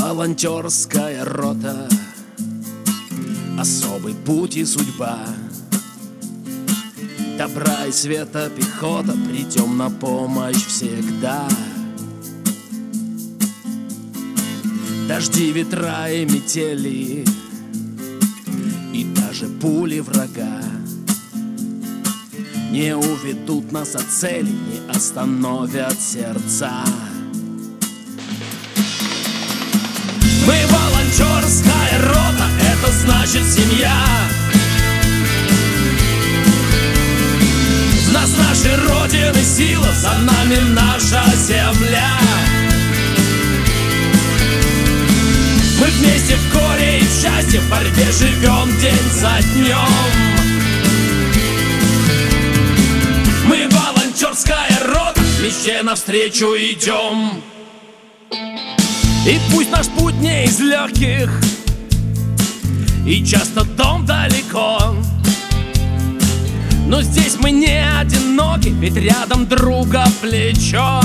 Волонтерская рота, особый путь и судьба. Добра и света пехота, придем на помощь всегда. Дожди, ветра и метели, и даже пули врага не уведут нас от цели, не остановят сердца. Мы волонтерская рота, это значит семья. В нас нашей Родины сила, за нами наша земля. Мы вместе в горе и в счастье, в борьбе живем день за днем. Мы волонтерская рота, мечте навстречу идем. И пусть наш путь не из легких, и часто дом далеко, но здесь мы не одиноки, ведь рядом друга плечо.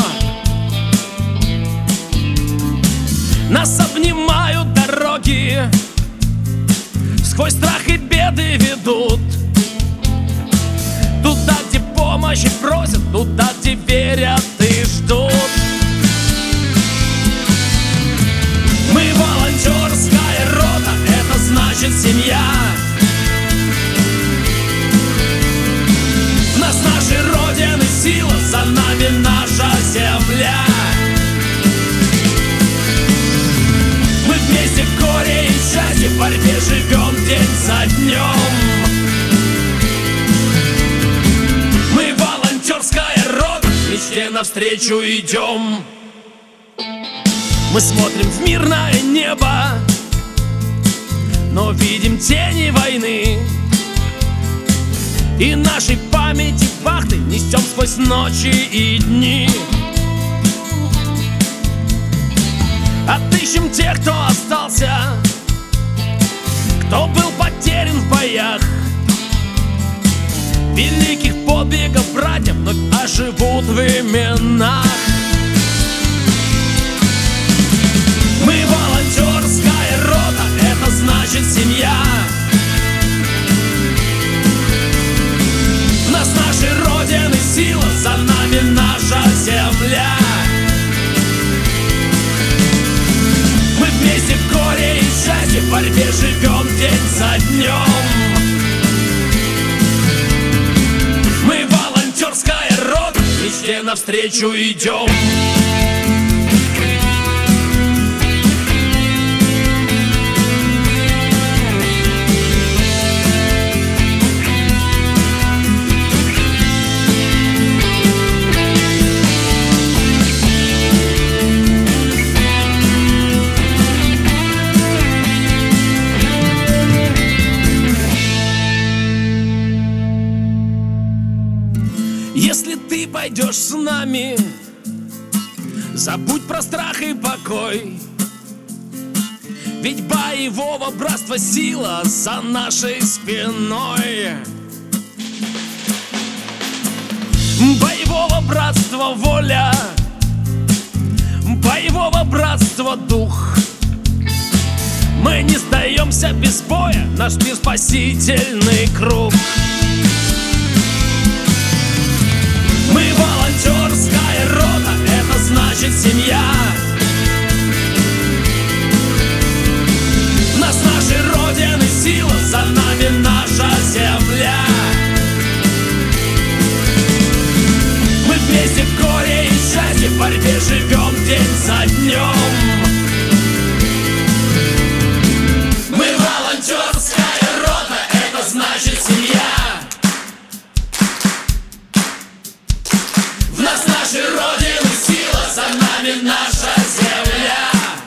Нас обнимают дороги, сквозь страх и беды ведут. Туда, где помощи просят, туда, где верят и ждут. Мы волонтерская рота, это значит семья. В нас нашей Родины сила, за нами наша земля. Мы вместе в горе и в счастье, в борьбе живем день за днем. Мы волонтерская рота, мечте навстречу идем. Мы смотрим в мирное небо, но видим тени войны. И нашей памяти вахты несем сквозь ночи и дни. Отыщем тех, кто остался, кто был потерян в боях. Великих подвигов братьев вновь оживут в именах. Мы волонтерская рота, это значит семья. В нас нашей Родины сила, за нами наша земля. Мы вместе в горе и в счастье, в борьбе живем день за днем. Мы волонтерская рота, мечте навстречу идем. Если ты пойдешь с нами, забудь про страх и покой, ведь боевого братства сила за нашей спиной. Боевого братства воля, боевого братства дух. Мы не сдаемся без боя, наш мир спасительный круг. Мы волонтерская рота, это значит семья. В нас нашей Родины сила, за нами наша земля. Мы вместе в горе и в счастье, в борьбе живем день за днем. Мы волонтерская рота, это значит семья. В нас нашей Родины сила, за нами наша земля.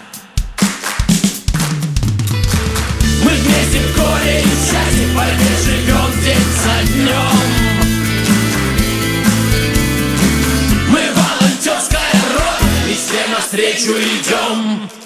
Мы вместе в горе и в счастье, в борьбе живем день за днем. Мы волонтерская рота, мечте навстречу идем.